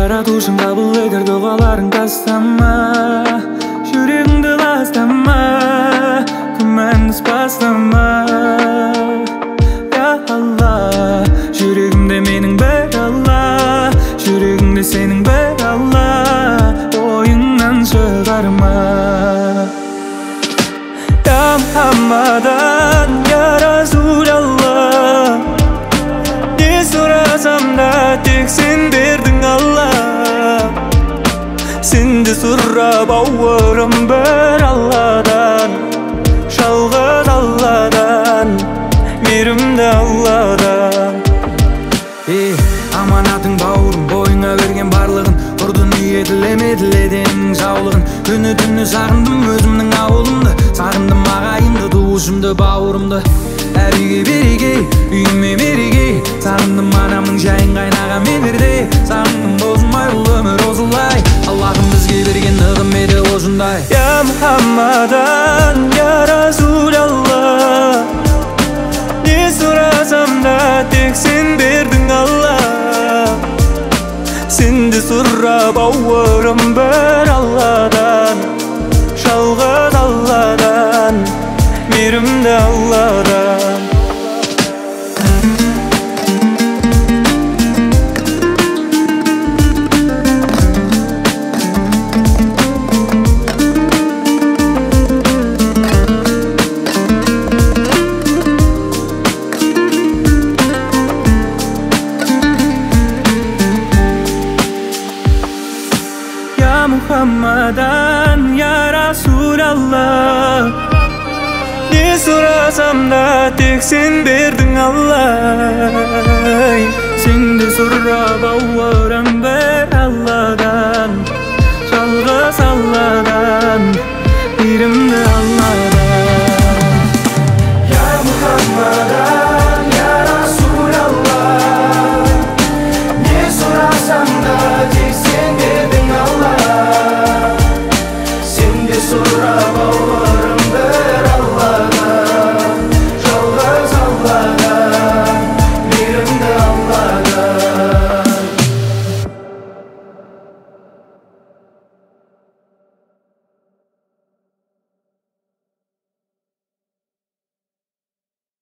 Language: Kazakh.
жаратушың кабыл етер дұғаларың тастама, жүрегіңді ластама, күмәнсіз бастама. Я Алла, жүрегімде менің бір Алла, жүрегіңде сенің бір Алла, ойыңнан шығарма. Я Мухаммадан, я Расулалла, не сұрасам да тек сен бердің Алла. Сенді сұрап ауырым бір Алладан, жалғыз Алладан, мейірімді Алладан. Аманатың бауырым, бойыңа берген барлығын, ұрдың үйе тілемеділеден жаулығын. Күні түні сағындым өзімнің ауылымды, сағындым ағайынды, туышымды, бауырымды. Әр үйге береке, үйіме мереке, сағындым анамның жайын, қайнаған мекерде. Сағындым бозылмай бұл өмір осылай, Аллахым бізге берген нығым еді осындай. Я Мухаммадан, я Расулалла, не сұрасам да тек сен бердің Алла. Сенді сұрап ауырым бір Алладан, жалғыз Алладан, мейірімді Алладан. Ya Muhammadan, ya Rasulallah, ne сұрасам да тек сен бердің Алла. Сенді сұрап ауырым бір